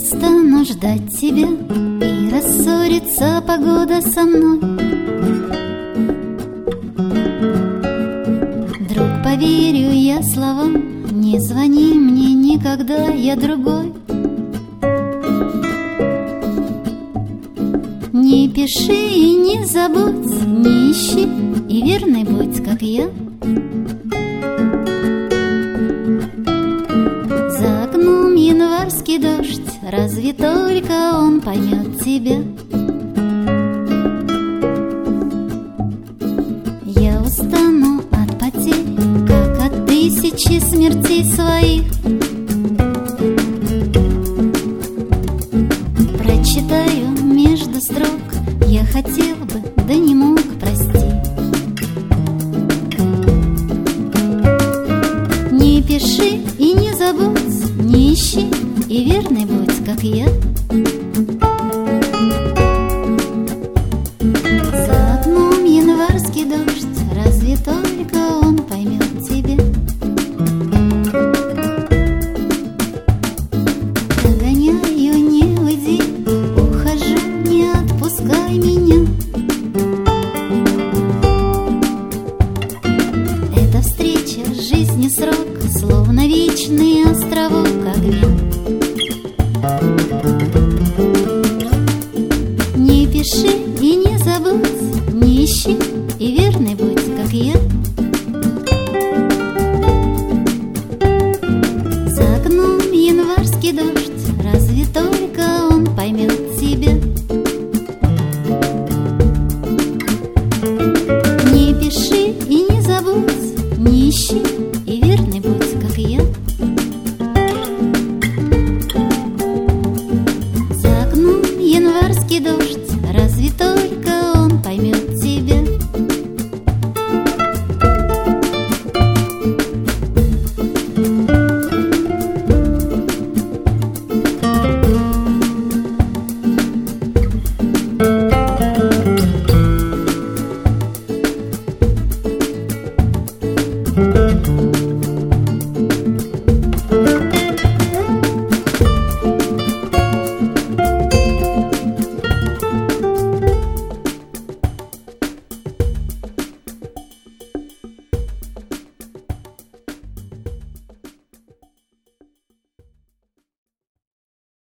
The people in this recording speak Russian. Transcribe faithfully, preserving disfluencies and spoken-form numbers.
устану ждать тебя, и рассорится погода со мной. Друг, поверю я словам, не звони мне никогда, я другой. Не пиши и не забудь, не ищи, и верный будь, как я. За окном январский дождь, разве только он поймет тебя. Я устану от потерь, как от тысячи смертей своих. Прочитаю между строк, я хотел бы, да не мог, прости. Не пиши и не забудь, не ищи, и верный будь, как я. За окном январский дождь, разве только он поймет тебя. Догоняю, не уйди, ухожу, не отпускай меня. Эта встреча, жизни срок, словно вечный островок огня. Не пиши и не забудь, не ищи, и верный будь, как я. За окном январский дождь, разве только он поймет тебя. Не пиши и не забудь, не ищи,